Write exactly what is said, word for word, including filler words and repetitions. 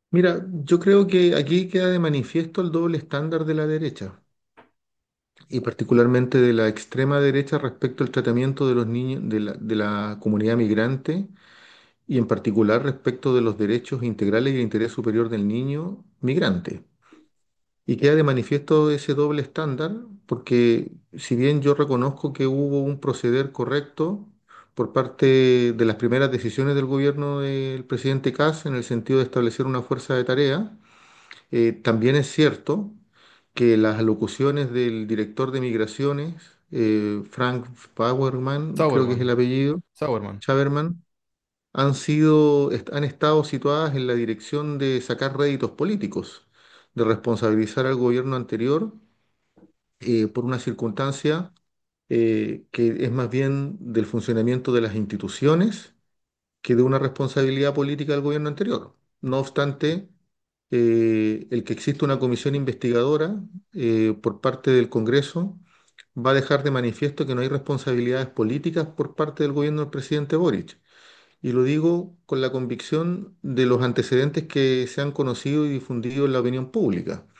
Mira, yo creo que aquí queda de manifiesto el doble estándar de la derecha y particularmente de la extrema derecha respecto al tratamiento de los niños de la, de la comunidad migrante y en particular respecto de los derechos integrales y el interés superior del niño migrante. Y queda de manifiesto ese doble estándar porque si bien yo reconozco que hubo un proceder correcto por parte de las primeras decisiones del gobierno del presidente Kass en el sentido de establecer una fuerza de tarea, eh, también es cierto que las alocuciones del director de migraciones, eh, Frank Bauerman, creo que es el Sauerman, apellido, Sauerman. Chaverman, han sido, est- han estado situadas en la dirección de sacar réditos políticos, de responsabilizar al gobierno anterior eh, por una circunstancia eh, que es más bien del funcionamiento de las instituciones que de una responsabilidad política del gobierno anterior. No obstante, eh, el que exista una comisión investigadora eh, por parte del Congreso va a dejar de manifiesto que no hay responsabilidades políticas por parte del gobierno del presidente Boric. Y lo digo con la convicción de los antecedentes que se han conocido y difundido en la opinión pública.